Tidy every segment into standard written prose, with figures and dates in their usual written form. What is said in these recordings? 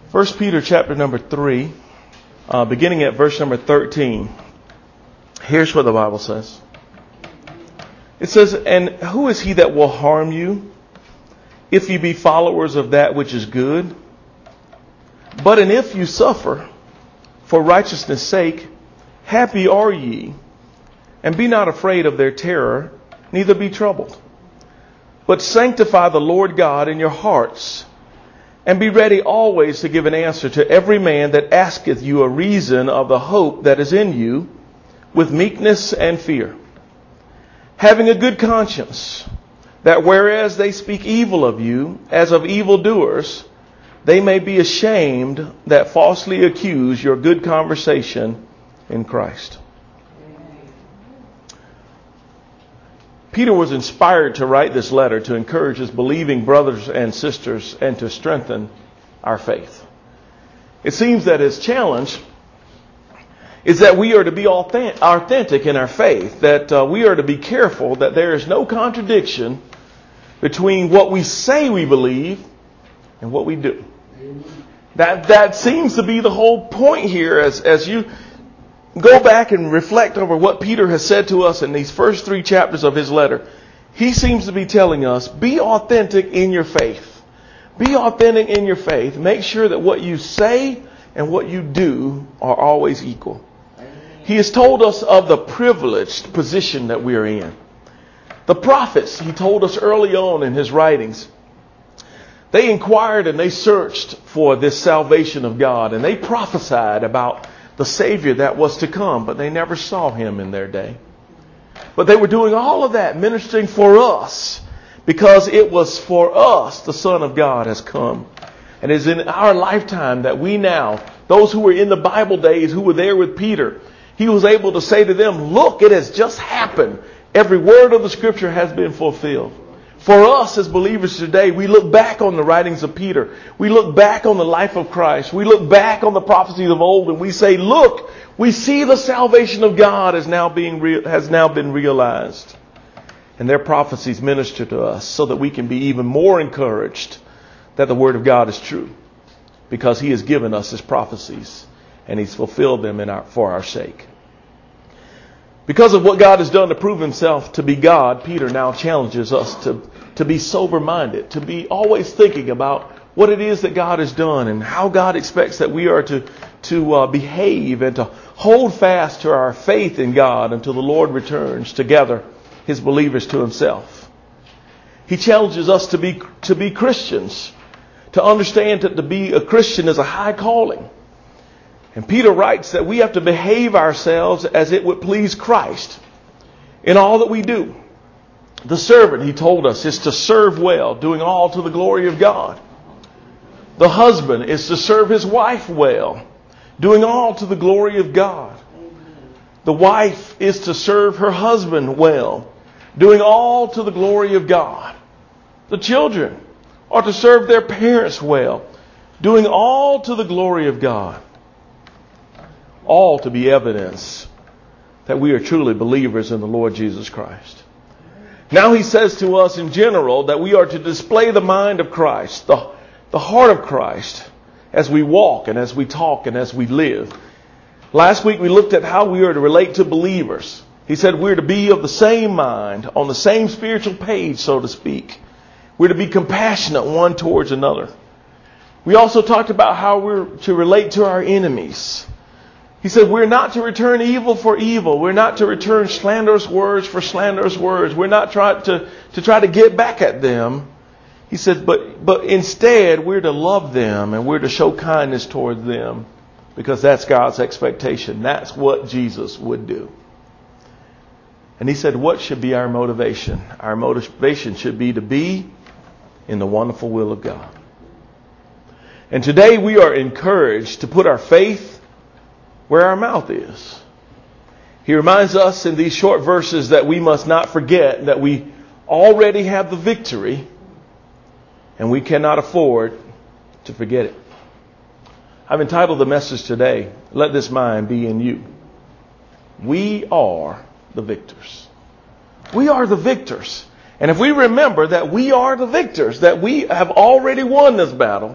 First Peter chapter number 3, beginning at verse number 13. Here's what the Bible says. It says, "And who is he that will harm you, if you be followers of that which is good? But and if you suffer for righteousness' sake, happy are ye. And be not afraid of their terror, neither be troubled. But sanctify the Lord God in your hearts, and be ready always to give an answer to every man that asketh you a reason of the hope that is in you, with meekness and fear, having a good conscience, that whereas they speak evil of you, as of evildoers, they may be ashamed that falsely accuse your good conversation in Christ." Peter was inspired to write this letter to encourage his believing brothers and sisters and to strengthen our faith. It seems that his challenge is that we are to be authentic in our faith, that we are to be careful that there is no contradiction between what we say we believe and what we do. That seems to be the whole point here as you go back and reflect over what Peter has said to us in these first 3 chapters of his letter. He seems to be telling us, be authentic in your faith. Be authentic in your faith. Make sure that what you say and what you do are always equal. He has told us of the privileged position that we are in. The prophets, he told us early on in his writings, they inquired and they searched for this salvation of God, and they prophesied about the Savior that was to come, but they never saw him in their day. But they were doing all of that, ministering for us, because it was for us the Son of God has come. And it is in our lifetime that we now, those who were in the Bible days, who were there with Peter, he was able to say to them, look, it has just happened. Every word of the Scripture has been fulfilled. For us as believers today, we look back on the writings of Peter. We look back on the life of Christ. We look back on the prophecies of old, and we say, look, we see the salvation of God has now been realized. And their prophecies minister to us so that we can be even more encouraged that the Word of God is true, because He has given us His prophecies and He's fulfilled them for our sake. Because of what God has done to prove Himself to be God, Peter now challenges us to be sober-minded, to be always thinking about what it is that God has done and how God expects that we are to behave and to hold fast to our faith in God until the Lord returns to gather His believers to Himself. He challenges us to be Christians, to understand that to be a Christian is a high calling. And Peter writes that we have to behave ourselves as it would please Christ in all that we do. The servant, he told us, is to serve well, doing all to the glory of God. The husband is to serve his wife well, doing all to the glory of God. The wife is to serve her husband well, doing all to the glory of God. The children are to serve their parents well, doing all to the glory of God. All to be evidence that we are truly believers in the Lord Jesus Christ. Now he says to us in general that we are to display the mind of Christ, the heart of Christ, as we walk and as we talk and as we live. Last week we looked at how we are to relate to believers. He said we're to be of the same mind, on the same spiritual page, so to speak. We're to be compassionate one towards another. We also talked about how we're to relate to our enemies. He said we're not to return evil for evil. We're not to return slanderous words for slanderous words. We're not try to get back at them. He said, but instead we're to love them and we're to show kindness towards them, because that's God's expectation. That's what Jesus would do. And he said, what should be our motivation? Our motivation should be to be in the wonderful will of God. And today we are encouraged to put our faith where our mouth is. He reminds us in these short verses that we must not forget that we already have the victory, and we cannot afford to forget it. I've entitled the message today, Let This Mind Be in You. We are the victors. We are the victors. And if we remember that we are the victors, that we have already won this battle,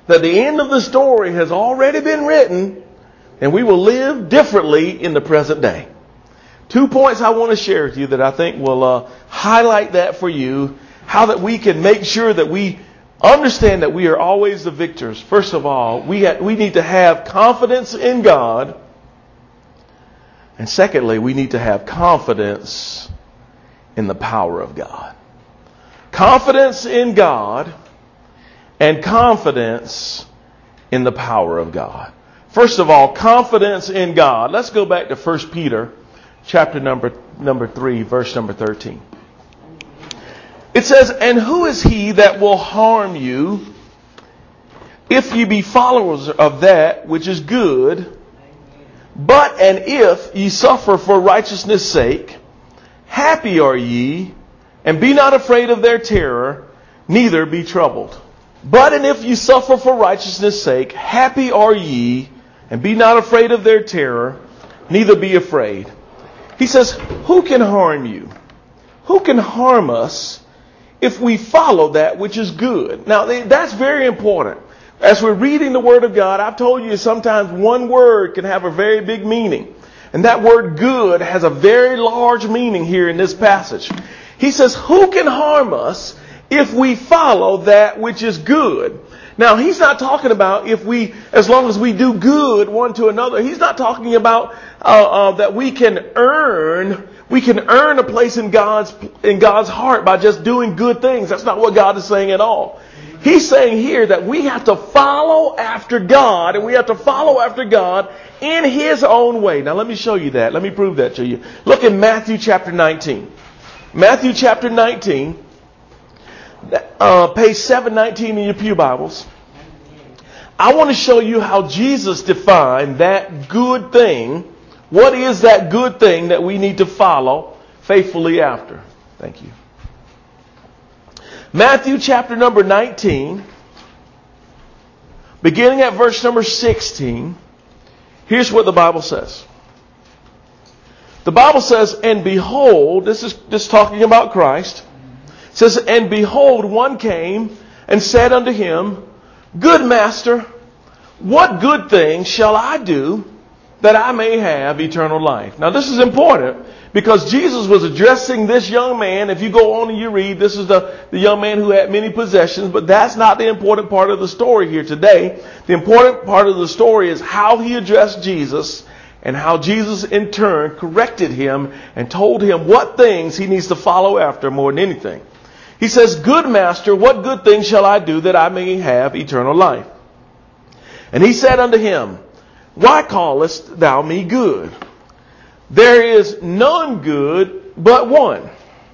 that the end of the story has already been written and we will live differently in the present day. 2 points I want to share with you that I think will highlight that for you, how that we can make sure that we understand that we are always the victors. First of all, we need to have confidence in God. And secondly, we need to have confidence in the power of God. Confidence in God and confidence in the power of God. First of all, confidence in God. Let's go back to 1 Peter chapter number 3, verse number 13. It says, "And who is he that will harm you if ye be followers of that which is good? But and if ye suffer for righteousness' sake, happy are ye, and be not afraid of their terror, neither be troubled. But and if ye suffer for righteousness' sake, happy are ye, and be not afraid of their terror, neither be afraid." He says, who can harm you? Who can harm us if we follow that which is good? Now, that's very important. As we're reading the Word of God, I've told you sometimes one word can have a very big meaning. And that word good has a very large meaning here in this passage. He says, who can harm us if we follow that which is good? Now, he's not talking about as long as we do good one to another. He's not talking about that we can earn a place in God's heart by just doing good things. That's not what God is saying at all. He's saying here that we have to follow after God, and we have to follow after God in His own way. Now, let me show you that. Let me prove that to you. Look in Matthew chapter 19. Matthew chapter 19, page 719 in your pew Bibles. I want to show you how Jesus defined that good thing. What is that good thing that we need to follow faithfully after? Thank you. Matthew chapter number 19, beginning at verse number 16, here's what the Bible says. The Bible says, "And behold," this is talking about Christ. It says, "And behold, one came and said unto him, Good master, what good thing shall I do that I may have eternal life?" Now this is important because Jesus was addressing this young man. If you go on and you read, this is the young man who had many possessions, but that's not the important part of the story here today. The important part of the story is how he addressed Jesus and how Jesus in turn corrected him and told him what things he needs to follow after more than anything. He says, "Good master, what good thing shall I do that I may have eternal life?" And he said unto him, "Why callest thou me good? There is none good but one,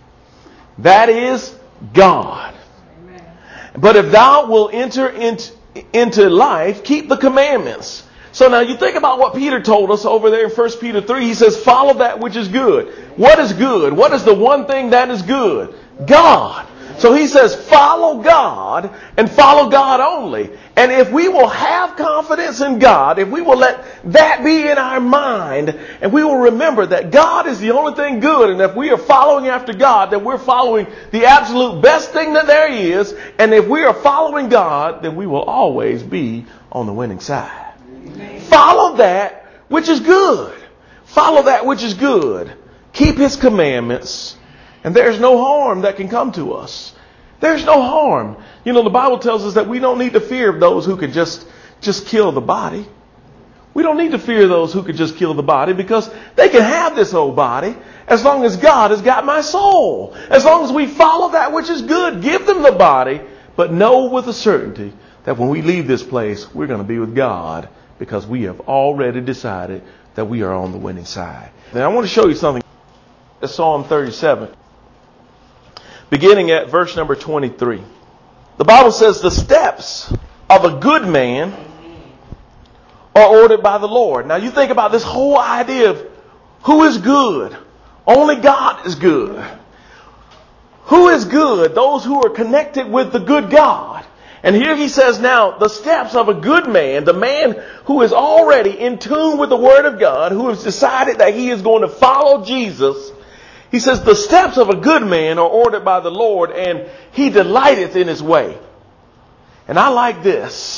that is God. Amen. But if thou wilt enter into life, keep the commandments." So now you think about what Peter told us over there in 1 Peter 3. He says, follow that which is good. What is good? What is the one thing that is good? God. So he says, follow God and follow God only. And if we will have confidence in God, if we will let that be in our mind, and we will remember that God is the only thing good, and if we are following after God, then we're following the absolute best thing that there is. And if we are following God, then we will always be on the winning side. Amen. Follow that which is good. Follow that which is good. Keep His commandments. And there's no harm that can come to us. There's no harm. You know, the Bible tells us that we don't need to fear those who can just kill the body. We don't need to fear those who can just kill the body because they can have this old body as long as God has got my soul. As long as we follow that which is good, give them the body, but know with a certainty that when we leave this place, we're going to be with God because we have already decided that we are on the winning side. Now I want to show you something. It's Psalm 37. Beginning at verse number 23. The Bible says the steps of a good man are ordered by the Lord. Now you think about this whole idea of who is good. Only God is good. Who is good? Those who are connected with the good God. And here he says now the steps of a good man, the man who is already in tune with the Word of God, who has decided that he is going to follow Jesus. He says, the steps of a good man are ordered by the Lord, and He delighteth in His way. And I like this.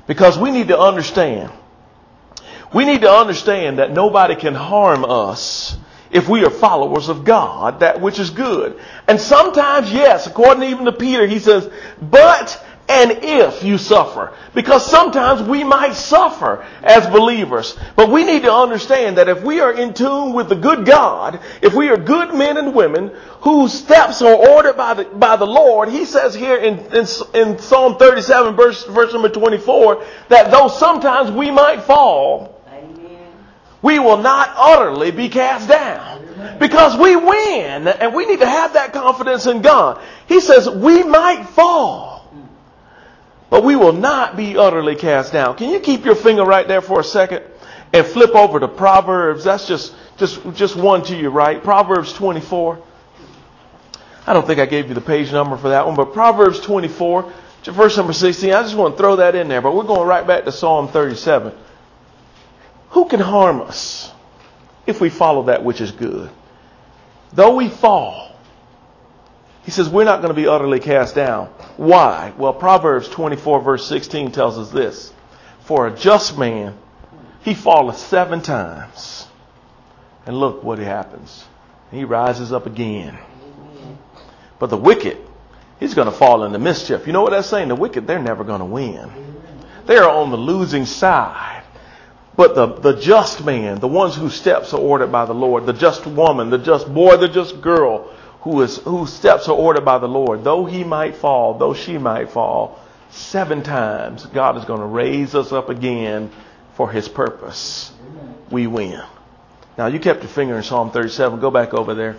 Because we need to understand. We need to understand that nobody can harm us if we are followers of God, that which is good. And sometimes, yes, according even to Peter, he says, but and if you suffer. Because sometimes we might suffer as believers. But we need to understand that if we are in tune with the good God, if we are good men and women whose steps are ordered by the Lord, he says here in Psalm 37, verse number 24, that though sometimes we might fall, we will not utterly be cast down. Because we win. And we need to have that confidence in God. He says we might fall, but we will not be utterly cast down. Can you keep your finger right there for a second and flip over to Proverbs? That's just one to your right. Proverbs 24. I don't think I gave you the page number for that one, but Proverbs 24, verse number 16. I just want to throw that in there, but we're going right back to Psalm 37. Who can harm us if we follow that which is good? Though we fall, he says we're not going to be utterly cast down. Why? Well, Proverbs 24 verse 16 tells us this. For a just man, he falleth 7 times. And look what happens. He rises up again. But the wicked, he's going to fall into mischief. You know what that's saying? The wicked, they're never going to win. They are on the losing side. But the just man, the ones whose steps are ordered by the Lord, the just woman, the just boy, the just girl, whose steps are ordered by the Lord, though he might fall, though she might fall, 7 times, God is going to raise us up again for his purpose. We win. Now, you kept your finger in Psalm 37. Go back over there.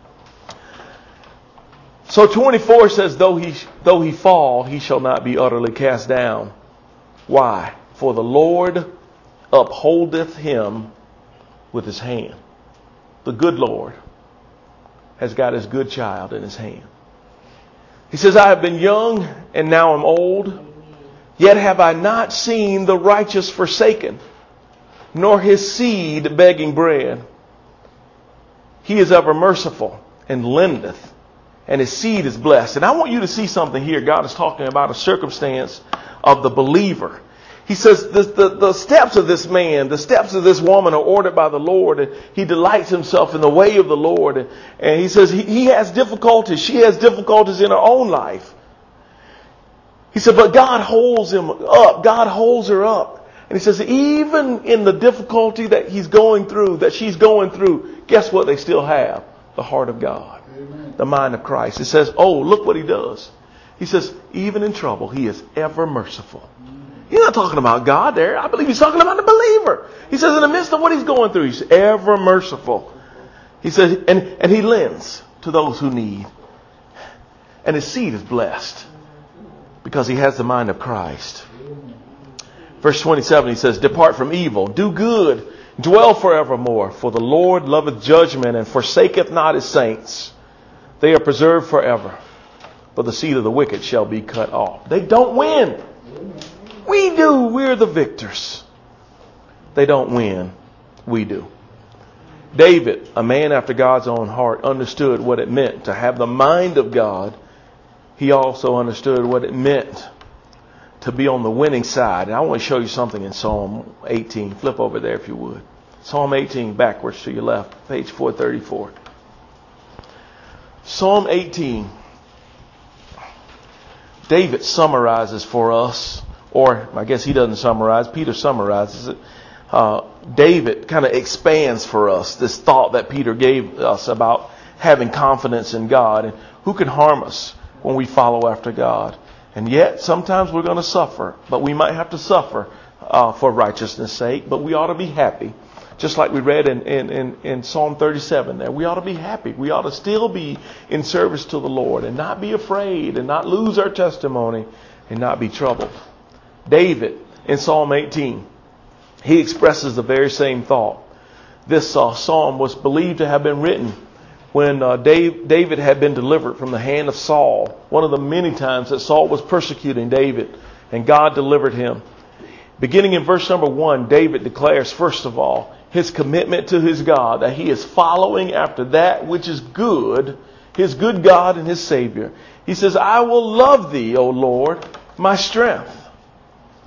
So 24 says, though he fall, he shall not be utterly cast down. Why? For the Lord upholdeth him with his hand. The good Lord has got his good child in his hand. He says, I have been young and now am old, yet have I not seen the righteous forsaken, nor his seed begging bread. He is ever merciful and lendeth, and his seed is blessed. And I want you to see something here. God is talking about a circumstance of the believer. He says the steps of this man, the steps of this woman are ordered by the Lord, and he delights himself in the way of the Lord. And he says he has difficulties. She has difficulties in her own life. He said, but God holds him up. God holds her up. And he says, even in the difficulty that he's going through, that she's going through, guess what they still have? The heart of God. Amen. The mind of Christ. It says, oh, look what he does. He says, even in trouble, he is ever merciful. He's not talking about God there. I believe he's talking about the believer. He says in the midst of what he's going through, he's ever merciful. He says, and he lends to those who need. And his seed is blessed because he has the mind of Christ. Verse 27, he says, depart from evil, do good, dwell forevermore. For the Lord loveth judgment and forsaketh not his saints. They are preserved forever. But the seed of the wicked shall be cut off. They don't win. We do. We're the victors. They don't win. We do. David, a man after God's own heart, understood what it meant to have the mind of God. He also understood what it meant to be on the winning side. And I want to show you something in Psalm 18. Flip over there if you would. Psalm 18, backwards to your left, page 434. Psalm 18. David summarizes for us, or I guess he doesn't summarize, Peter summarizes it. David kind of expands for us this thought that Peter gave us about having confidence in God and who can harm us when we follow after God. And yet sometimes we're going to suffer, but we might have to suffer for righteousness' sake, but we ought to be happy. Just like we read in Psalm 37 there, we ought to be happy. We ought to still be in service to the Lord and not be afraid and not lose our testimony and not be troubled. David in Psalm 18, he expresses the very same thought. This psalm was believed to have been written when David had been delivered from the hand of Saul. One of the many times that Saul was persecuting David and God delivered him. Beginning in verse number 1, David declares, first of all, his commitment to his God, that he is following after that which is good, his good God and his Savior. He says, I will love thee, O Lord, my strength.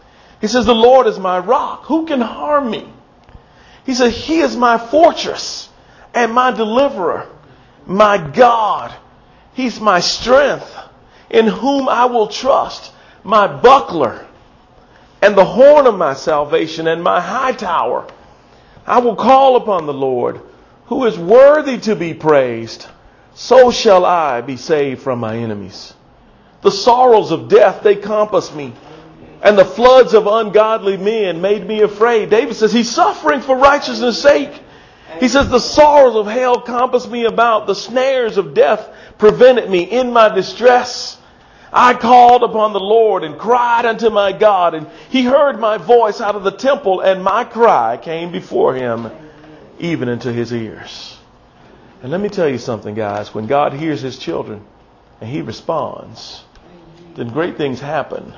He says, the Lord is my rock. Who can harm me? He said, He is my fortress and my deliverer, my God. He's my strength, in whom I will trust, my buckler and the horn of my salvation and my high tower. I will call upon the Lord, who is worthy to be praised. So shall I be saved from my enemies. The sorrows of death, they compassed me, and the floods of ungodly men made me afraid. David says he's suffering for righteousness' sake. He says the sorrows of hell compassed me about. The snares of death prevented me in my distress. I called upon the Lord and cried unto my God, and He heard my voice out of the temple, and my cry came before Him, even into His ears. And let me tell you something, guys. When God hears His children and He responds, then great things happen.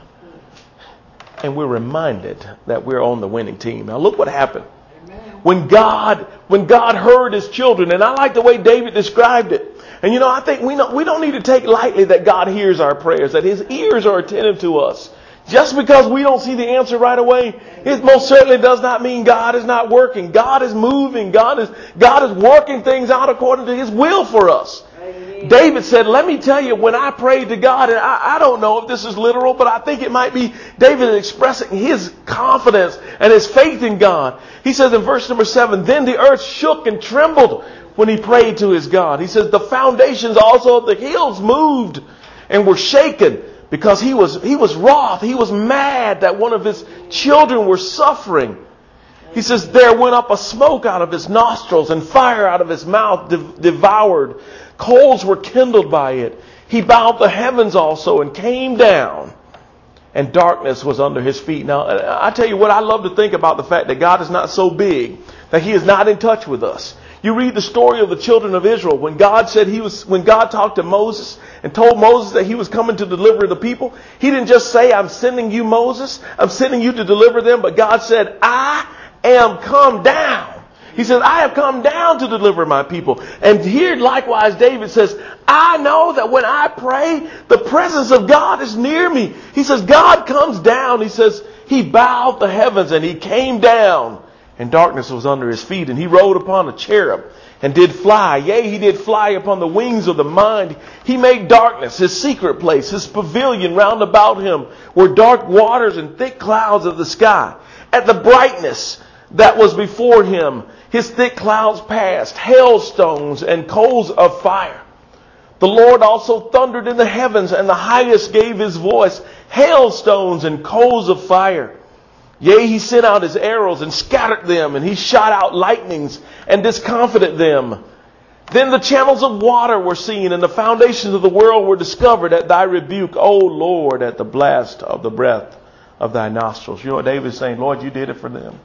And we're reminded that we're on the winning team. Now look what happened. When God heard His children, and I like the way David described it. And I think we don't need to take lightly that God hears our prayers, that His ears are attentive to us. Just because we don't see the answer right away, it most certainly does not mean God is not working. God is moving. God is working things out according to His will for us. Amen. David said, let me tell you, when I prayed to God, and I don't know if this is literal, but I think it might be David expressing his confidence and his faith in God. He says in verse number 7, then the earth shook and trembled when he prayed to his God. He says the foundations also of the hills moved and were shaken, because he was wroth. He was mad that one of his children were suffering. He says there went up a smoke out of his nostrils, and fire out of his mouth devoured. Coals were kindled by it. He bowed the heavens also and came down, and darkness was under his feet. Now, I tell you what, I love to think about the fact that God is not so big that He is not in touch with us. You read the story of the children of Israel. When God talked to Moses and told Moses that He was coming to deliver the people, He didn't just say, I'm sending you, Moses. I'm sending you to deliver them. But God said, I am come down. He says, I have come down to deliver my people. And here likewise David says, I know that when I pray, the presence of God is near me. He says, God comes down. He says, He bowed the heavens and He came down, and darkness was under His feet. And He rode upon a cherub and did fly. Yea, He did fly upon the wings of the mind. He made darkness His secret place. His pavilion round about Him were dark waters and thick clouds of the sky. At the brightness that was before Him, His thick clouds passed, hailstones and coals of fire. The Lord also thundered in the heavens, and the highest gave His voice, hailstones and coals of fire. Yea, He sent out His arrows and scattered them, and He shot out lightnings and discomfited them. Then the channels of water were seen, and the foundations of the world were discovered at Thy rebuke, O Lord, at the blast of the breath of Thy nostrils. You know what David is saying? Lord, You did it for them,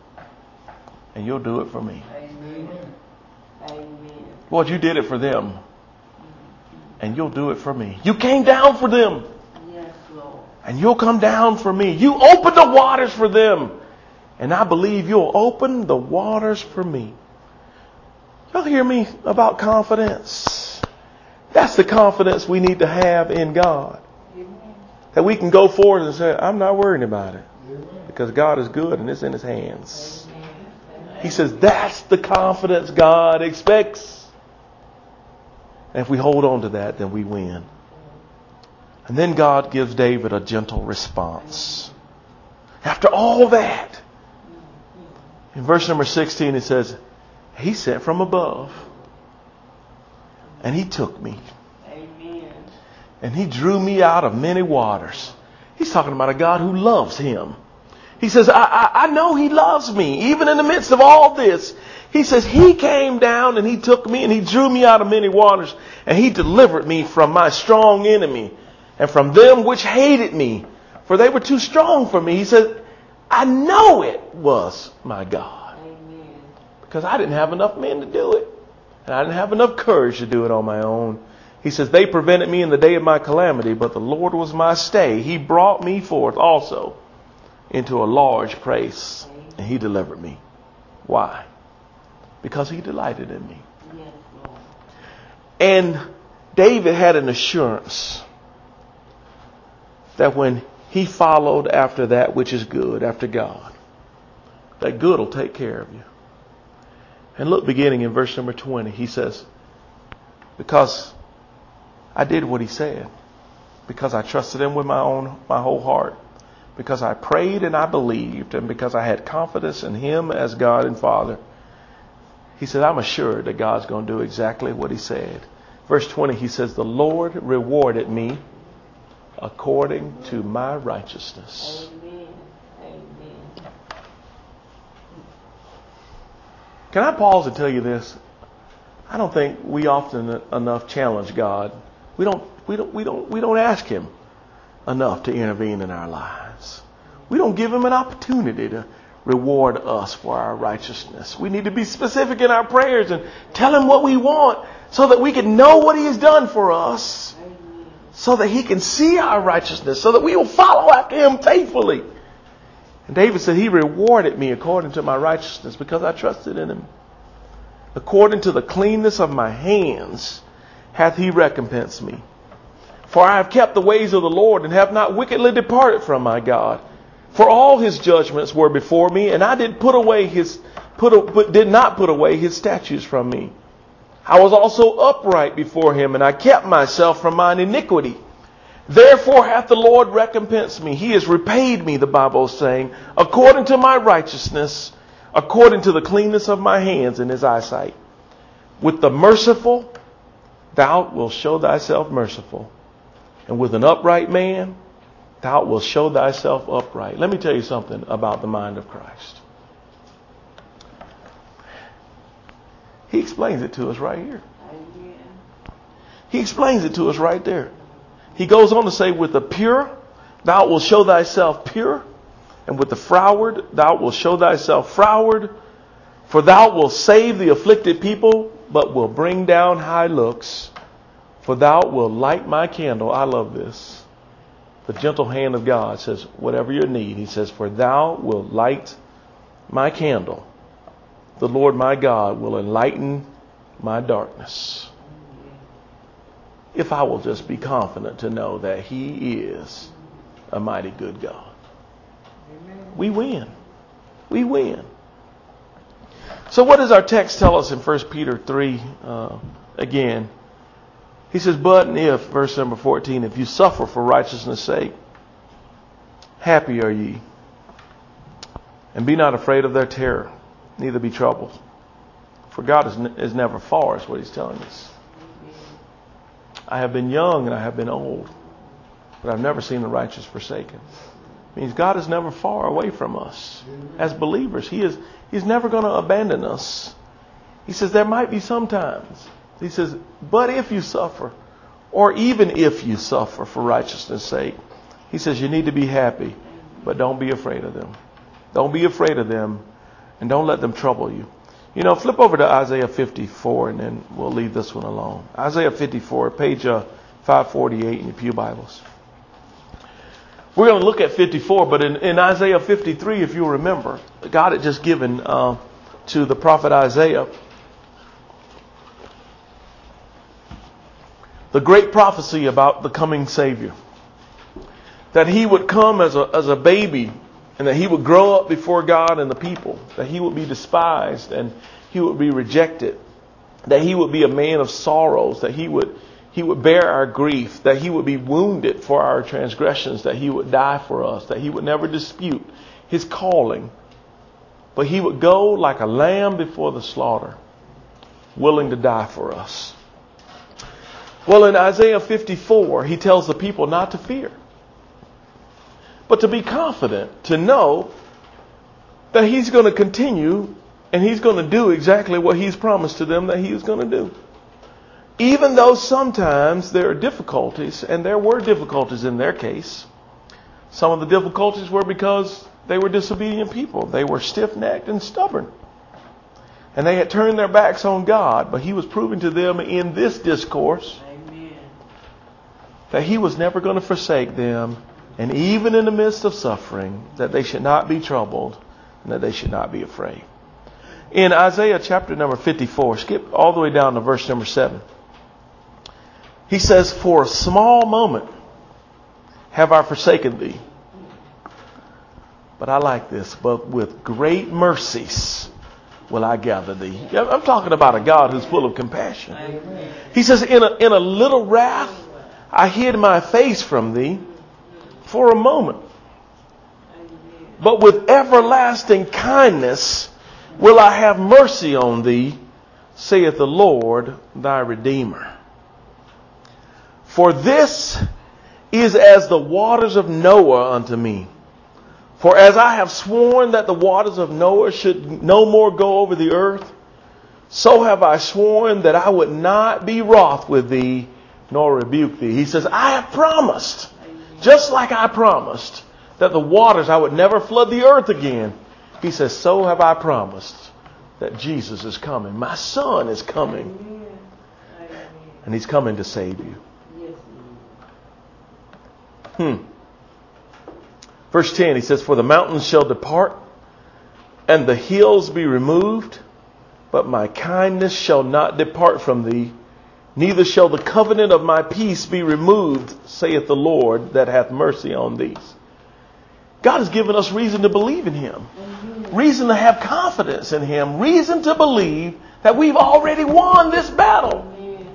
and You'll do it for me. Amen. Amen. Lord, You did it for them, and You'll do it for me. You came down for them. And You'll come down for me. You opened the waters for them, and I believe You'll open the waters for me. Y'all hear me about confidence? That's the confidence we need to have in God. That we can go forward and say, I'm not worrying about it, because God is good and it's in His hands. He says that's the confidence God expects. And if we hold on to that, then we win. And then God gives David a gentle response. After all that, in verse number 16, it says, He sent from above, and He took me. Amen. And He drew me out of many waters. He's talking about a God who loves him. He says, I know He loves me, even in the midst of all this. He says, He came down and He took me, and He drew me out of many waters, and He delivered me from my strong enemy, and from them which hated me, for they were too strong for me. He said, I know it was my God. Amen. Because I didn't have enough men to do it. And I didn't have enough courage to do it on my own. He says, they prevented me in the day of my calamity, but the Lord was my stay. He brought me forth also into a large place, and He delivered me. Why? Because He delighted in me. Yes, Lord. And David had an assurance that when he followed after that which is good, after God. That good will take care of you. And look, beginning in verse number 20, he says, because I did what he said, because I trusted him with my whole heart, because I prayed and I believed, and because I had confidence in him as God and Father, he said, I'm assured that God's going to do exactly what he said. Verse 20, he says, the Lord rewarded me according to my righteousness. Amen. Amen. Can I pause and tell you this? I don't think we often enough challenge God. We don't ask him enough to intervene in our lives. We don't give him an opportunity to reward us for our righteousness. We need to be specific in our prayers and tell him what we want so that we can know what he has done for us, so that he can see our righteousness, so that we will follow after him faithfully. And David said, he rewarded me according to my righteousness because I trusted in him. According to the cleanness of my hands hath he recompensed me. For I have kept the ways of the Lord and have not wickedly departed from my God. For all his judgments were before me, and I did not put away his statutes from me. I was also upright before him, and I kept myself from mine iniquity. Therefore hath the Lord recompensed me. He has repaid me, the Bible is saying, according to my righteousness, according to the cleanness of my hands in his eyesight. With the merciful, thou wilt show thyself merciful. And with an upright man, thou wilt show thyself upright. Let me tell you something about the mind of Christ. He explains it to us right here. He explains it to us right there. He goes on to say, with the pure, thou wilt show thyself pure. And with the froward, thou wilt show thyself froward. For thou wilt save the afflicted people, but will bring down high looks. For thou wilt light my candle. I love this. The gentle hand of God says, whatever your need, he says, for thou wilt light my candle. The Lord my God will enlighten my darkness. If I will just be confident to know that he is a mighty good God. We win. We win. So what does our text tell us in 1 Peter 3 again? He says, but if, verse number 14, if you suffer for righteousness' sake, happy are ye. And be not afraid of their terror, neither be troubled. For God is never far, is what he's telling us. I have been young and I have been old, but I've never seen the righteous forsaken. It means God is never far away from us. As believers, He's never going to abandon us. He says there might be some times. He says, but if you suffer, or even if you suffer for righteousness' sake, he says you need to be happy, but don't be afraid of them. Don't be afraid of them, and don't let them trouble you. You know, flip over to Isaiah 54, and then we'll leave this one alone. Isaiah 54, page 548 in your pew Bibles. We're going to look at 54, but in Isaiah 53, if you'll remember, God had just given to the prophet Isaiah the great prophecy about the coming Savior. That he would come as a baby, and that he would grow up before God and the people. That he would be despised and he would be rejected. That he would be a man of sorrows. That he would bear our grief. That he would be wounded for our transgressions. That he would die for us. That he would never dispute his calling. But he would go like a lamb before the slaughter, willing to die for us. Well, in Isaiah 54, he tells the people not to fear, but to be confident, to know that he's going to continue and he's going to do exactly what he's promised to them that he is going to do. Even though sometimes there are difficulties, and there were difficulties in their case. Some of the difficulties were because they were disobedient people. They were stiff-necked and stubborn. And they had turned their backs on God, but he was proving to them in this discourse that he was never going to forsake them. And even in the midst of suffering, that they should not be troubled and that they should not be afraid. In Isaiah chapter number 54, skip all the way down to verse number 7. He says, for a small moment have I forsaken thee, But I like this. But with great mercies will I gather thee. I'm talking about a God who's full of compassion. He says, in a little wrath, I hid my face from thee for a moment. But with everlasting kindness will I have mercy on thee, saith the Lord thy Redeemer. For this is as the waters of Noah unto me. For as I have sworn that the waters of Noah should no more go over the earth, so have I sworn that I would not be wroth with thee, nor rebuke thee. He says, I have promised, just like I promised, that the waters, I would never flood the earth again. He says, so have I promised that Jesus is coming. My Son is coming. And He's coming to save you. Verse 10, he says, for the mountains shall depart, and the hills be removed, but my kindness shall not depart from thee, neither shall the covenant of my peace be removed, saith the Lord that hath mercy on thee. God has given us reason to believe in Him, reason to have confidence in Him, reason to believe that we've already won this battle.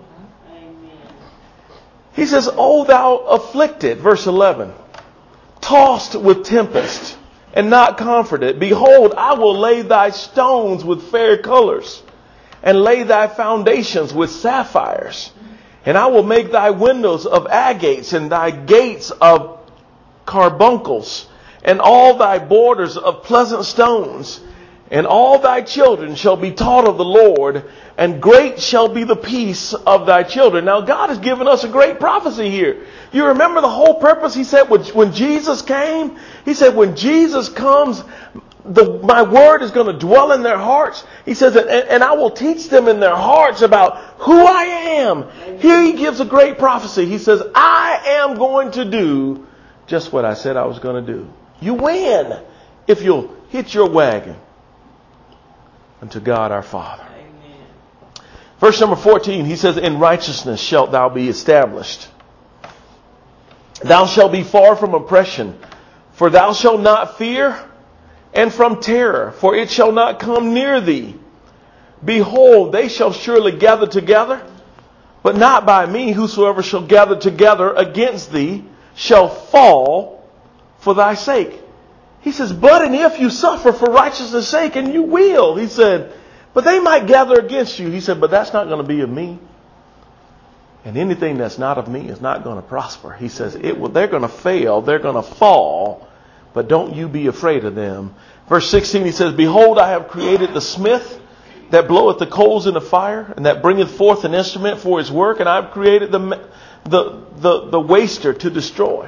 He says, O thou afflicted, verse 11, tossed with tempest and not comforted. Behold, I will lay thy stones with fair colors and lay thy foundations with sapphires. And I will make thy windows of agates and thy gates of carbuncles and all thy borders of pleasant stones. And all thy children shall be taught of the Lord, and great shall be the peace of thy children. Now, God has given us a great prophecy here. You remember the whole purpose? He said when Jesus came, He said when Jesus comes, my word is going to dwell in their hearts. He says, and I will teach them in their hearts about who I am. Here He gives a great prophecy. He says, I am going to do just what I said I was going to do. You win if you'll hitch your wagon unto God our Father. Amen. Verse number 14, he says, in righteousness shalt thou be established. Thou shalt be far from oppression, for thou shalt not fear, and from terror, for it shall not come near thee. Behold, they shall surely gather together, but not by me. Whosoever shall gather together against thee shall fall for thy sake. He says, but and if you suffer for righteousness' sake, and you will, he said, but they might gather against you. He said, but that's not going to be of me. And anything that's not of me is not going to prosper. He says, they're going to fail. They're going to fall. But don't you be afraid of them. Verse 16, he says, behold, I have created the smith that bloweth the coals in the fire, and that bringeth forth an instrument for his work. And I've created the waster to destroy.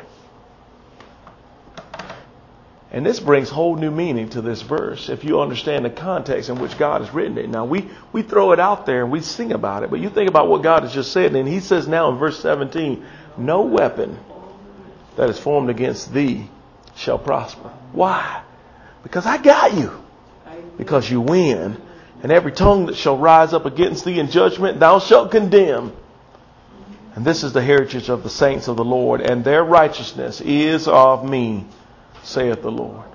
And this brings whole new meaning to this verse if you understand the context in which God has written it. Now, we throw it out there and we sing about it, but you think about what God has just said. And He says now in verse 17, no weapon that is formed against thee shall prosper. Why? Because I got you. Because you win. And every tongue that shall rise up against thee in judgment, thou shalt condemn. And this is the heritage of the saints of the Lord, and their righteousness is of me, saith the Lord.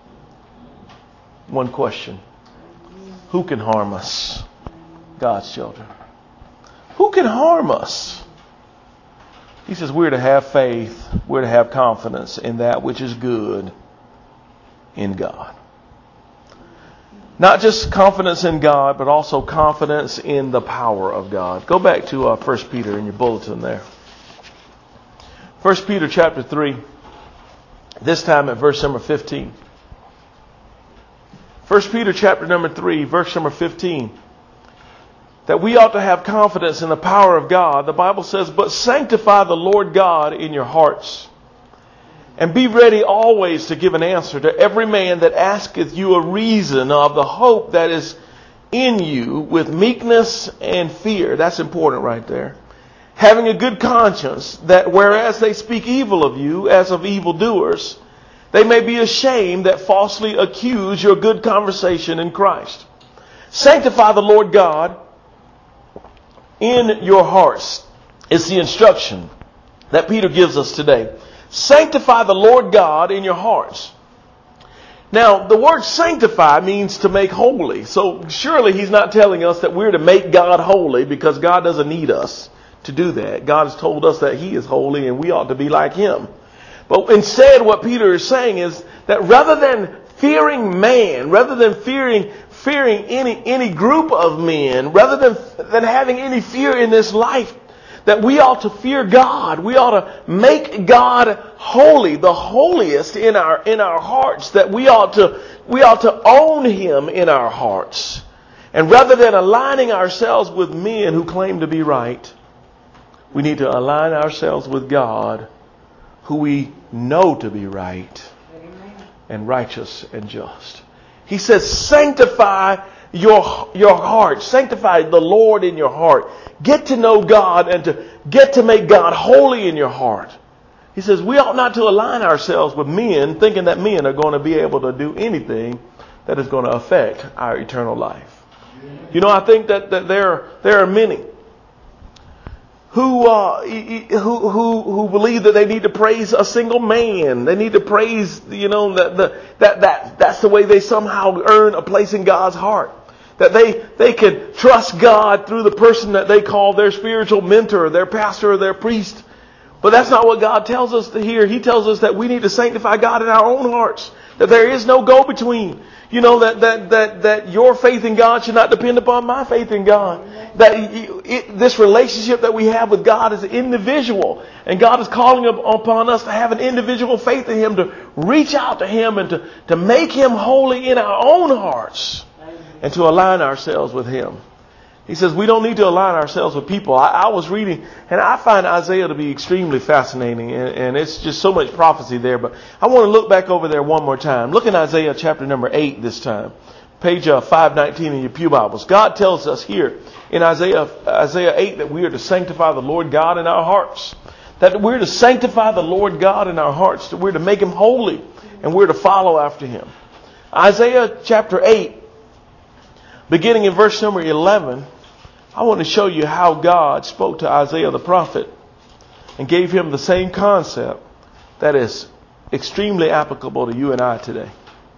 One question. Who can harm us? God's children. Who can harm us? He says we're to have faith. We're to have confidence in that which is good in God. Not just confidence in God, but also confidence in the power of God. Go back to 1 Peter in your bulletin there. 1 Peter chapter 3. This time at verse number 15. 1 Peter chapter number 3, verse number 15. That we ought to have confidence in the power of God. The Bible says, but sanctify the Lord God in your hearts. And be ready always to give an answer to every man that asketh you a reason of the hope that is in you with meekness and fear. That's important right there. Having a good conscience, that whereas they speak evil of you as of evildoers, they may be ashamed that falsely accuse your good conversation in Christ. Sanctify the Lord God in your hearts. It's the instruction that Peter gives us today. Sanctify the Lord God in your hearts. Now, the word sanctify means to make holy. So surely he's not telling us that we're to make God holy, because God doesn't need us to do that. God has told us that he is holy and we ought to be like him. But instead, what Peter is saying is that rather than fearing man, rather than fearing any group of men, rather than having any fear in this life, that we ought to fear God. We ought to make God holy, the holiest in our hearts, that we ought to own him in our hearts. And rather than aligning ourselves with men who claim to be right, we need to align ourselves with God, who we know to be right and righteous and just. He says, sanctify your heart. Sanctify the Lord in your heart. Get to know God and to get to make God holy in your heart. He says we ought not to align ourselves with men, thinking that men are going to be able to do anything that is going to affect our eternal life. You know, I think that there are many who believe that they need to praise a single man. They need to praise, that's the way they somehow earn a place in God's heart. That they can trust God through the person that they call their spiritual mentor, their pastor, or their priest. But that's not what God tells us to hear. He tells us that we need to sanctify God in our own hearts. That there is no go-between. You know, that your faith in God should not depend upon my faith in God. That this relationship that we have with God is individual. And God is calling upon us to have an individual faith in him, to reach out to him and to make him holy in our own hearts. And to align ourselves with him. He says we don't need to align ourselves with people. I was reading, and I find Isaiah to be extremely fascinating, and it's just so much prophecy there. But I want to look back over there one more time. Look in Isaiah chapter number 8 this time. Page 519 in your pew Bibles. God tells us here in Isaiah 8 that we are to sanctify the Lord God in our hearts. That we're to sanctify the Lord God in our hearts. That we're to make him holy, and we're to follow after him. Isaiah chapter 8. Beginning in verse number 11, I want to show you how God spoke to Isaiah the prophet and gave him the same concept that is extremely applicable to you and I today.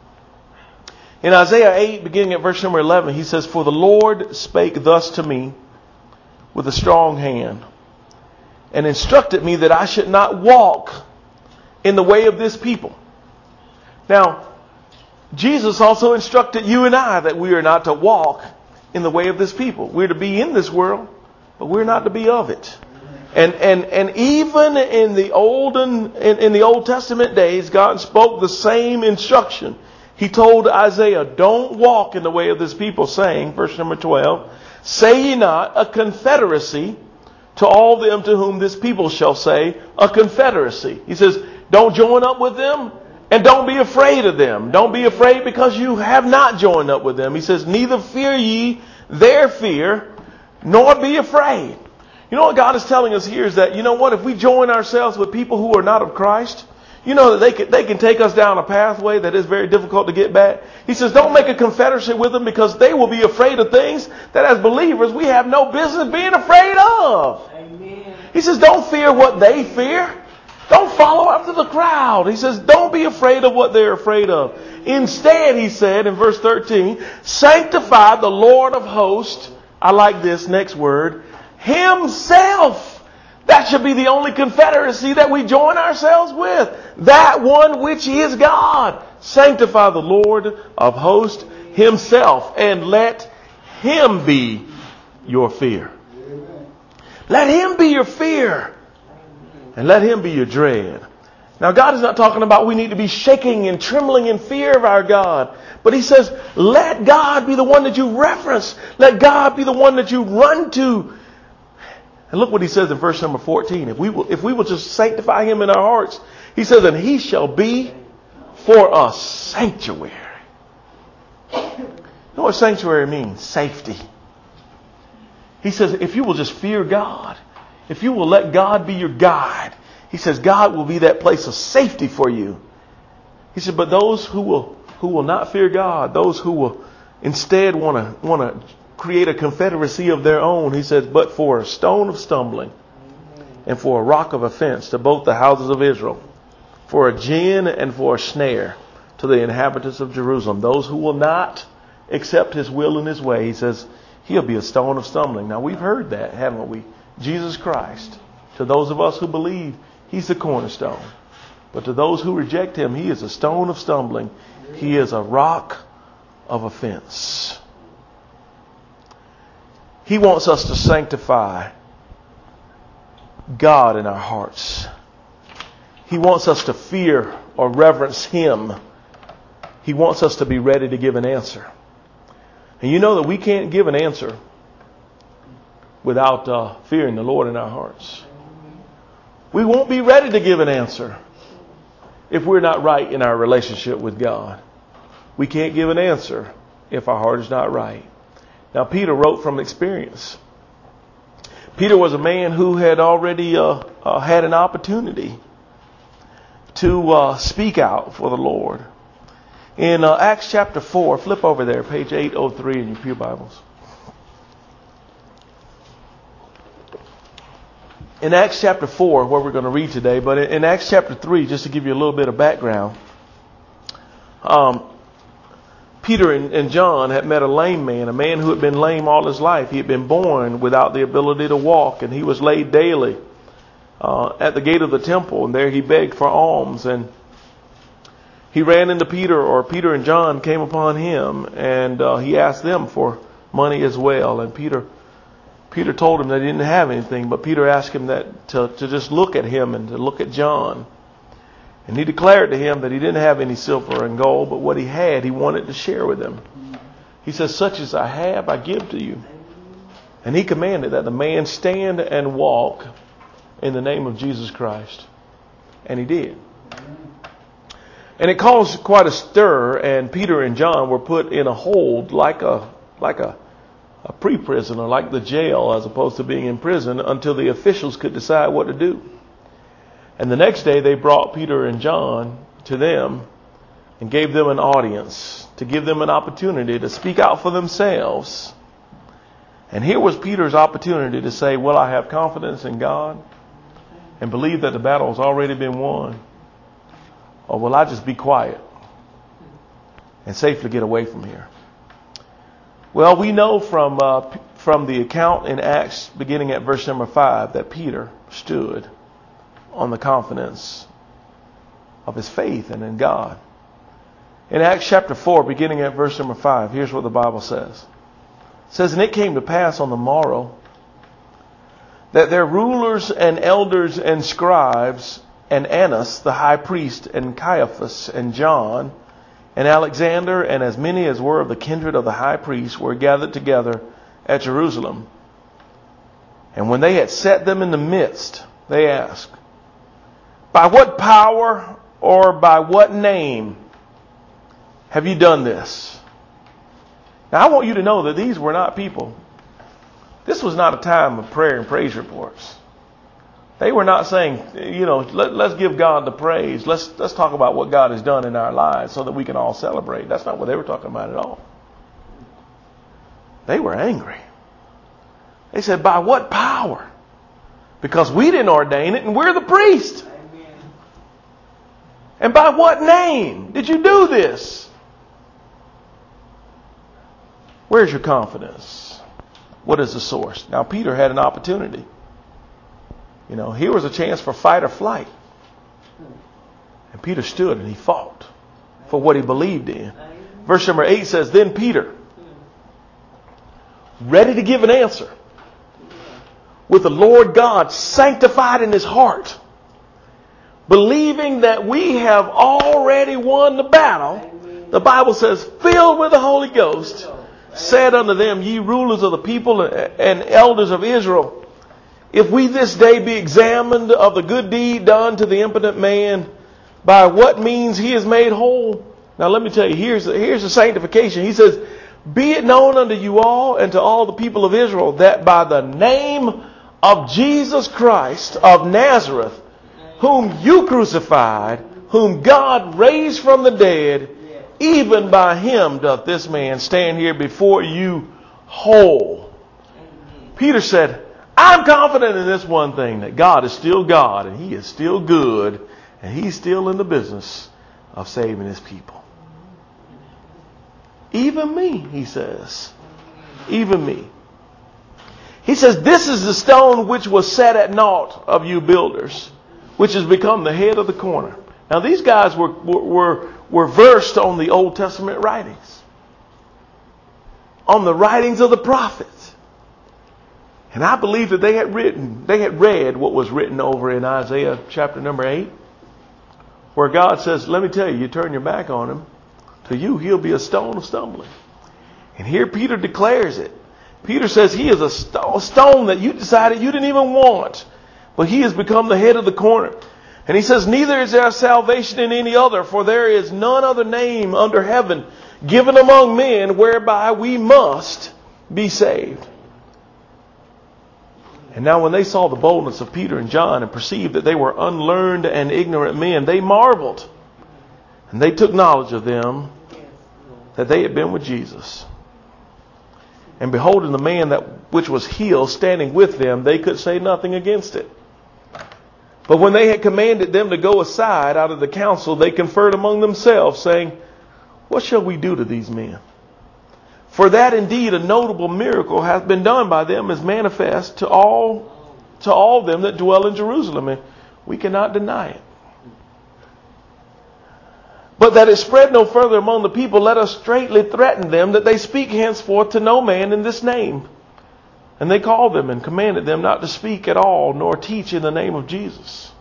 In Isaiah 8, beginning at verse number 11, he says, "For the Lord spake thus to me with a strong hand, and instructed me that I should not walk in the way of this people." Now, Jesus also instructed you and I that we are not to walk in the way of this people. We're to be in this world, but we're not to be of it. And even in the Old Testament days, God spoke the same instruction. He told Isaiah, "Don't walk in the way of this people," saying, verse number 12, "Say ye not a confederacy to all them to whom this people shall say a confederacy." He says, don't join up with them. And don't be afraid of them. Don't be afraid because you have not joined up with them. He says, "Neither fear ye their fear, nor be afraid." You know what God is telling us here is that, you know what, if we join ourselves with people who are not of Christ, you know that they can take us down a pathway that is very difficult to get back. He says, don't make a confederacy with them, because they will be afraid of things that as believers we have no business being afraid of. Amen. He says, don't fear what they fear. Don't follow after the crowd. He says, don't be afraid of what they're afraid of. Instead, he said in verse 13, "Sanctify the Lord of hosts." I like this next word. Himself. That should be the only confederacy that we join ourselves with. That one which is God. Sanctify the Lord of hosts himself, and let him be your fear. Let him be your fear. And let him be your dread. Now, God is not talking about we need to be shaking and trembling in fear of our God. But he says, let God be the one that you reference. Let God be the one that you run to. And look what he says in verse number 14. If we will just sanctify him in our hearts, he says, "And he shall be for us sanctuary." You know what sanctuary means? Safety. He says, if you will just fear God, if you will let God be your guide, he says God will be that place of safety for you. He said, but those who will not fear God, those who will instead want to create a confederacy of their own, he says, but for a stone of stumbling and for a rock of offense to both the houses of Israel, for a gin and for a snare to the inhabitants of Jerusalem. Those who will not accept his will and his way, he says, he'll be a stone of stumbling. Now, we've heard that, haven't we? Jesus Christ, to those of us who believe, he's the cornerstone. But to those who reject him, he is a stone of stumbling. He is a rock of offense. He wants us to sanctify God in our hearts. He wants us to fear or reverence him. He wants us to be ready to give an answer. And you know that we can't give an answer without fearing the Lord in our hearts. We won't be ready to give an answer if we're not right in our relationship with God. We can't give an answer if our heart is not right. Now, Peter wrote from experience. Peter was a man who had already had an opportunity to speak out for the Lord. In Acts chapter 4, flip over there, page 803 in your pew Bibles. In Acts chapter 4, where we're going to read today, but in Acts chapter 3, just to give you a little bit of background, Peter and John had met a lame man, a man who had been lame all his life. He had been born without the ability to walk, and he was laid daily at the gate of the temple, and there he begged for alms. And he ran into Peter, or Peter and John came upon him, and he asked them for money as well. And Peter told him that he didn't have anything, but Peter asked him that to just look at him and to look at John. And he declared to him that he didn't have any silver and gold, but what he had, he wanted to share with them. He says, such as I have, I give to you. And he commanded that the man stand and walk in the name of Jesus Christ. And he did. And it caused quite a stir, and Peter and John were put in a hold like a pre-prison, or like the jail, as opposed to being in prison, until the officials could decide what to do. And the next day they brought Peter and John to them and gave them an audience to give them an opportunity to speak out for themselves. And here was Peter's opportunity to say, will I have confidence in God and believe that the battle has already been won? Or will I just be quiet and safely get away from here? Well, we know from the account in Acts beginning at verse number 5 that Peter stood on the confidence of his faith and in God. In Acts chapter 4, beginning at verse number 5, here's what the Bible says. It says, and it came to pass on the morrow that their rulers and elders and scribes and Annas the high priest and Caiaphas and John and Alexander and as many as were of the kindred of the high priest were gathered together at Jerusalem. And when they had set them in the midst, they asked, by what power or by what name have you done this? Now, I want you to know that these were not people. This was not a time of prayer and praise reports. They were not saying, let's give God the praise. Let's talk about what God has done in our lives so that we can all celebrate. That's not what they were talking about at all. They were angry. They said, by what power? Because we didn't ordain it and we're the priest. And by what name did you do this? Where's your confidence? What is the source? Now, Peter had an opportunity. Here was a chance for fight or flight. And Peter stood and he fought for what he believed in. Verse number 8 says, then Peter, ready to give an answer, with the Lord God sanctified in his heart, believing that we have already won the battle, the Bible says, filled with the Holy Ghost, said unto them, ye rulers of the people and elders of Israel, if we this day be examined of the good deed done to the impotent man, by what means he is made whole. Now let me tell you, here's the sanctification. He says, be it known unto you all and to all the people of Israel that by the name of Jesus Christ of Nazareth, whom you crucified, whom God raised from the dead, even by him doth this man stand here before you whole. Peter said, I'm confident in this one thing, that God is still God and he is still good and he's still in the business of saving his people. Even me, he says. Even me. He says, this is the stone which was set at naught of you builders, which has become the head of the corner. Now these guys were versed on the Old Testament writings, on the writings of the prophets. And I believe that they had read what was written over in Isaiah chapter number 8, where God says, let me tell you, you turn your back on him, to you he'll be a stone of stumbling. And here Peter declares it. Peter says he is a stone that you decided you didn't even want, but he has become the head of the corner. And he says, neither is there salvation in any other, for there is none other name under heaven given among men whereby we must be saved. And now when they saw the boldness of Peter and John and perceived that they were unlearned and ignorant men, they marveled. And they took knowledge of them that they had been with Jesus. And beholding the man which was healed standing with them, they could say nothing against it. But when they had commanded them to go aside out of the council, they conferred among themselves, saying, what shall we do to these men? For that indeed a notable miracle hath been done by them is manifest to all them that dwell in Jerusalem. And we cannot deny it. But that it spread no further among the people, let us straitly threaten them that they speak henceforth to no man in this name. And they called them and commanded them not to speak at all, nor teach in the name of Jesus.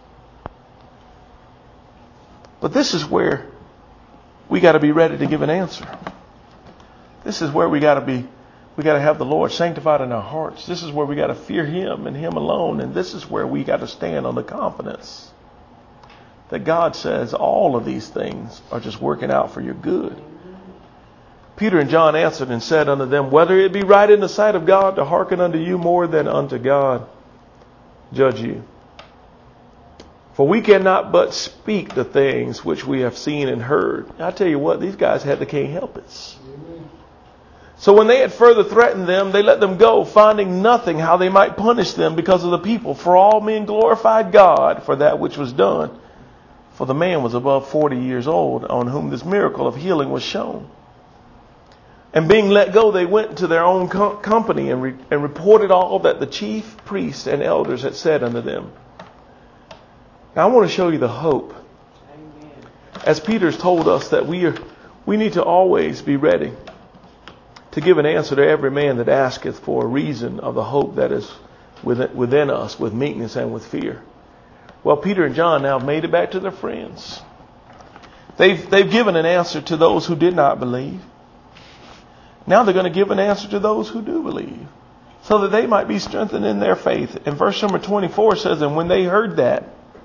But this is where we got to be ready to give an answer. This is where we got to have the Lord sanctified in our hearts. This is where we got to fear Him and Him alone. And this is where we got to stand on the confidence that God says all of these things are just working out for your good. Peter and John answered and said unto them, whether it be right in the sight of God to hearken unto you more than unto God, judge you. For we cannot but speak the things which we have seen and heard. I tell you what, these guys can't help it. So when they had further threatened them, they let them go, finding nothing how they might punish them because of the people. For all men glorified God for that which was done. For the man was above 40 years old, on whom this miracle of healing was shown. And being let go, they went to their own company and reported all that the chief priests and elders had said unto them. Now I want to show you the hope. Amen. As Peter's told us that we need to always be ready to give an answer to every man that asketh for a reason of the hope that is within us, with meekness and with fear. Well, Peter and John now have made it back to their friends. They've given an answer to those who did not believe. Now they're going to give an answer to those who do believe, so that they might be strengthened in their faith. And verse number 24 says, and when they heard that,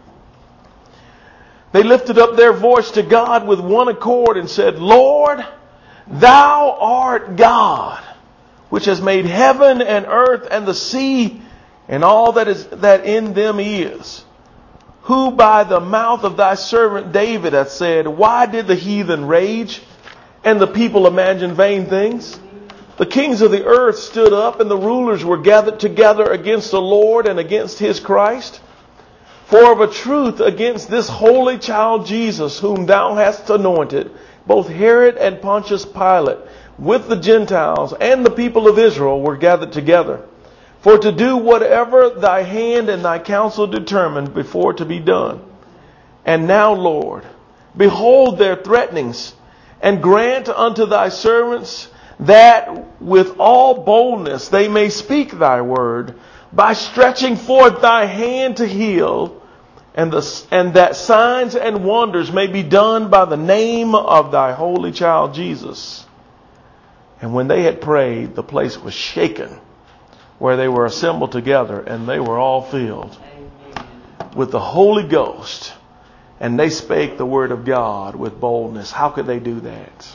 they lifted up their voice to God with one accord and said, Lord, Thou art God, which has made heaven and earth and the sea and all that in them is. Who by the mouth of thy servant David hath said, why did the heathen rage and the people imagine vain things? The kings of the earth stood up and the rulers were gathered together against the Lord and against His Christ. For of a truth against this holy child Jesus, whom thou hast anointed, both Herod and Pontius Pilate, with the Gentiles and the people of Israel, were gathered together, for to do whatever thy hand and thy counsel determined before to be done. And now, Lord, behold their threatenings, and grant unto thy servants that with all boldness they may speak thy word, by stretching forth thy hand to heal, and that signs and wonders may be done by the name of thy holy child Jesus. And when they had prayed, the place was shaken where they were assembled together, and they were all filled with the Holy Ghost, and they spake the word of God with boldness. How could they do that?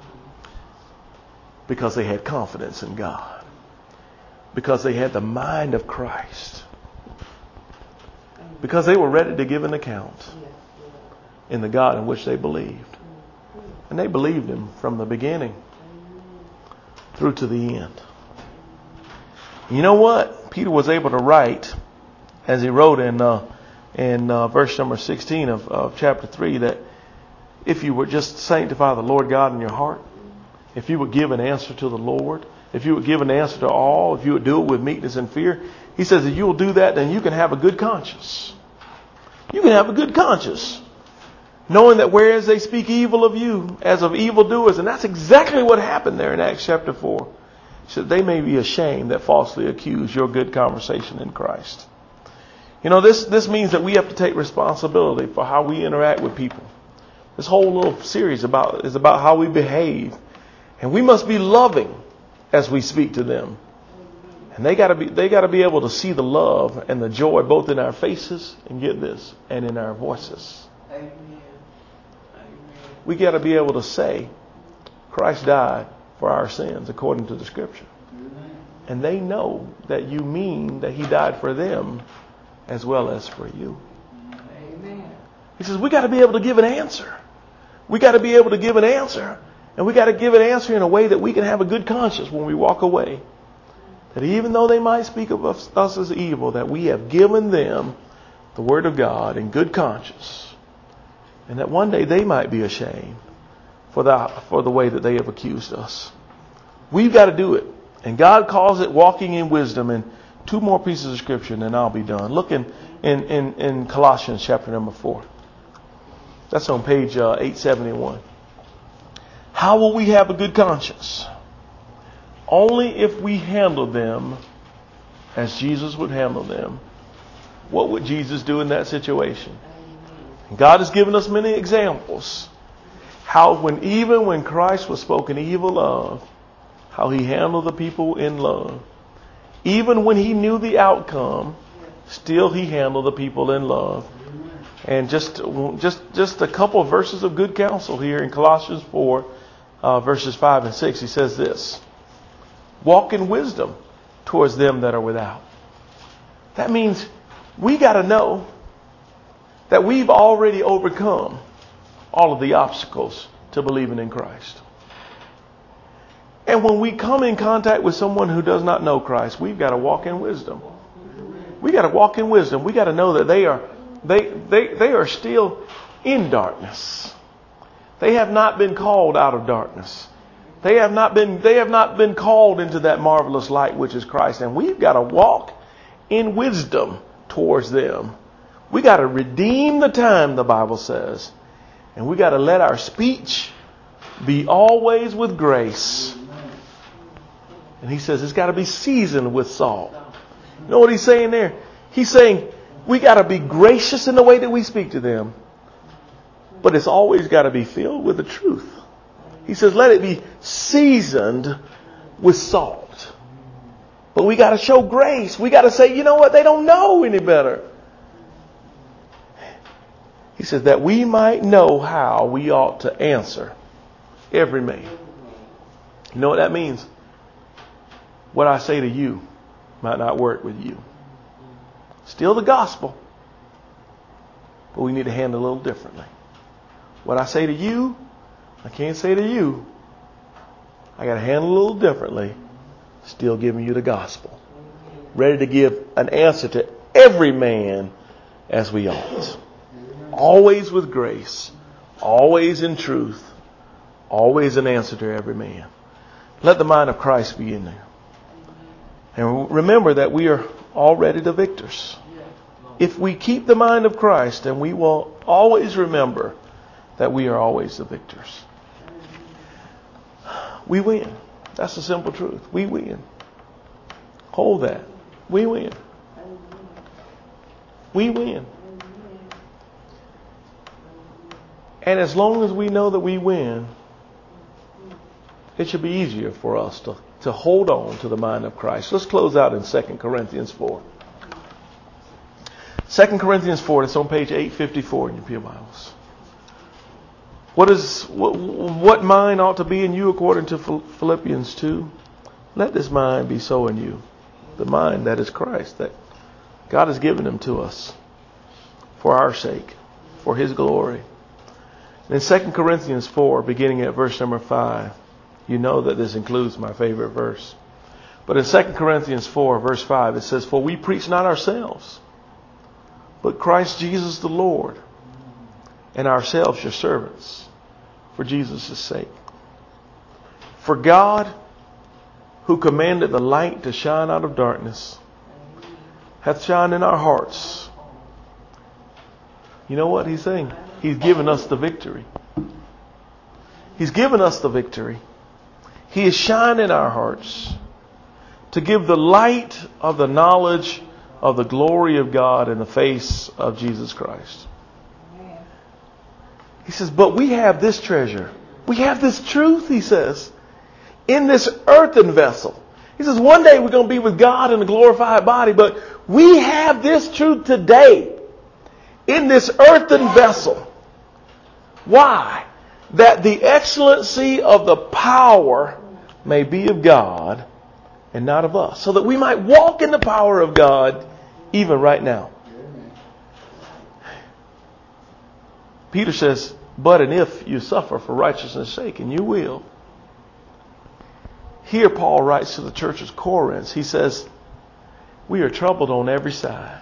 Because they had confidence in God. Because they had the mind of Christ. Because they were ready to give an account in the God in which they believed. And they believed Him from the beginning through to the end. You know what? Peter was able to write, as he wrote in verse number 16 of chapter 3, that if you would just sanctify the Lord God in your heart, if you would give an answer to the Lord, if you would give an answer to all, if you would do it with meekness and fear, he says if you will do that, then you can have a good conscience. You can have a good conscience. Knowing that whereas they speak evil of you as of evildoers, and that's exactly what happened there in Acts chapter 4. So they may be ashamed that falsely accuse your good conversation in Christ. You know, this means that we have to take responsibility for how we interact with people. This whole little series is about how we behave. And we must be loving as we speak to them. And they gotta be able to see the love and the joy both in our faces, and get this, and in our voices. Amen. We gotta be able to say, Christ died for our sins according to the scripture. And they know that you mean that he died for them as well as for you. Amen. He says we got to be able to give an answer. We got to be able to give an answer. And we got to give an answer in a way that we can have a good conscience when we walk away. That even though they might speak of us as evil, that we have given them the word of God in good conscience. And that one day they might be ashamed for the way that they have accused us. We've got to do it. And God calls it walking in wisdom. And two more pieces of scripture and then I'll be done. Look in Colossians chapter number 4. That's on page 871. How will we have a good conscience? Only if we handle them as Jesus would handle them. What would Jesus do in that situation? God has given us many examples. How even when Christ was spoken evil of, how he handled the people in love. Even when he knew the outcome, still he handled the people in love. And just a couple of verses of good counsel here in Colossians 4, verses 5 and 6. He says this: walk in wisdom towards them that are without. That means we got to know that we've already overcome all of the obstacles to believing in Christ. And when we come in contact with someone who does not know Christ, we've got to walk in wisdom. We got to walk in wisdom. We got to know that they are still in darkness. They have not been called out of darkness. They have not been called into that marvelous light which is Christ. And we've got to walk in wisdom towards them. We got to redeem the time, the Bible says. And we got to let our speech be always with grace. And he says it's got to be seasoned with salt. You know what he's saying there? He's saying we got to be gracious in the way that we speak to them. But it's always got to be filled with the truth. He says let it be seasoned with salt. But we got to show grace. We got to say, you know what? They don't know any better. He says that we might know how we ought to answer every man. You know what that means? What I say to you might not work with you. Still the gospel, but we need to handle it a little differently. What I say to you, I can't say to you. I got to handle it a little differently. Still giving you the gospel. Ready to give an answer to every man as we ought. Always with grace. Always in truth. Always an answer to every man. Let the mind of Christ be in there. And remember that we are already the victors. If we keep the mind of Christ, then we will always remember that we are always the victors. We win. That's the simple truth. We win. Hold that. We win. We win. And as long as we know that we win, it should be easier for us to hold on to the mind of Christ. Let's close out in 2 Corinthians 4. 2 Corinthians 4, it's on page 854 in your Pew Bibles. What mind ought to be in you according to Philippians 2? Let this mind be so in you. The mind that is Christ, that God has given him to us for our sake, for his glory. And in 2 Corinthians 4, beginning at verse number 5, you know that this includes my favorite verse. But in 2 Corinthians 4, verse 5, it says, "For we preach not ourselves, but Christ Jesus the Lord, and ourselves your servants, for Jesus' sake. For God, who commanded the light to shine out of darkness, hath shined in our hearts. You know what he's saying? He's given us the victory. He's given us the victory. He is shining in our hearts to give the light of the knowledge of the glory of God in the face of Jesus Christ. He says, but we have this treasure. We have this truth, he says, in this earthen vessel. He says, one day we're going to be with God in a glorified body, but we have this truth today in this earthen vessel. Why? That the excellency of the power may be of God and not of us. So that we might walk in the power of God even right now. Peter says, but and if you suffer for righteousness' sake, and you will. Here Paul writes to the church of Corinth. He says, we are troubled on every side,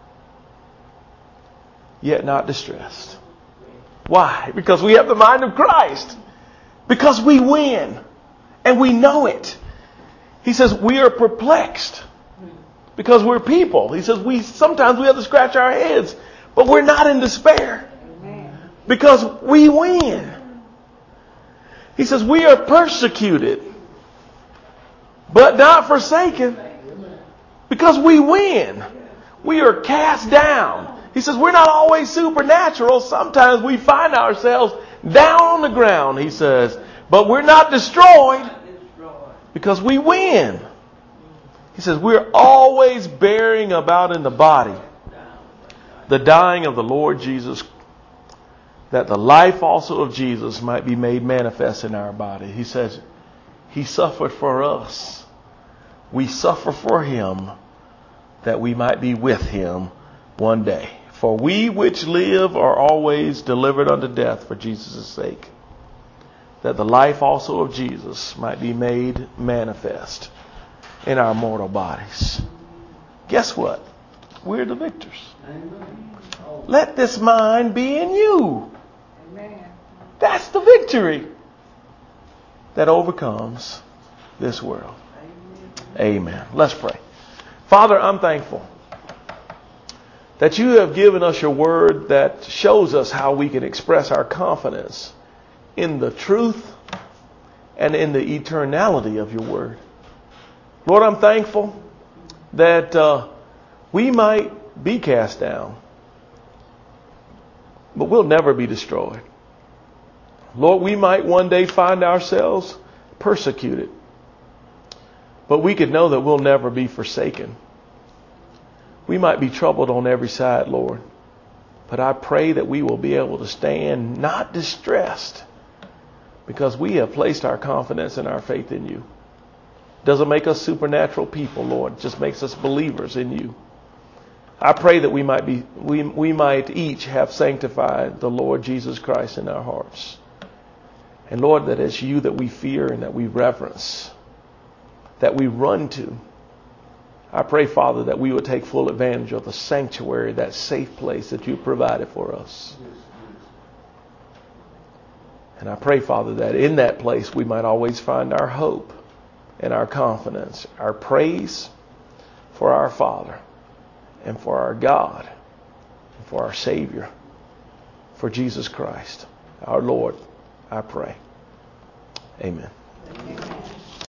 yet not distressed. Why? Because we have the mind of Christ. Because we win. And we know it. He says we are perplexed. Because we're people. He says sometimes we have to scratch our heads. But we're not in despair. Because we win. He says we are persecuted, but not forsaken. Because we win. We are cast down. He says we're not always supernatural. Sometimes we find ourselves down on the ground, he says. But we're not destroyed because we win. He says we're always bearing about in the body the dying of the Lord Jesus, that the life also of Jesus might be made manifest in our body. He says he suffered for us. We suffer for him that we might be with him one day. For we which live are always delivered unto death for Jesus' sake, that the life also of Jesus might be made manifest in our mortal bodies. Guess what? We're the victors. Let this mind be in you. That's the victory that overcomes this world. Amen. Let's pray. Father, I'm thankful that you have given us your word that shows us how we can express our confidence in the truth and in the eternality of your word. Lord, I'm thankful that we might be cast down, but we'll never be destroyed. Lord, we might one day find ourselves persecuted, but we could know that we'll never be forsaken. We might be troubled on every side, Lord, but I pray that we will be able to stand not distressed because we have placed our confidence and our faith in you. Doesn't make us supernatural people, Lord. It just makes us believers in you. I pray that we might each have sanctified the Lord Jesus Christ in our hearts. And Lord, that it's you that we fear and that we reverence, that we run to. I pray, Father, that we would take full advantage of the sanctuary, that safe place that you provided for us. And I pray, Father, that in that place we might always find our hope and our confidence, our praise for our Father and for our God and for our Savior, for Jesus Christ, our Lord, I pray. Amen.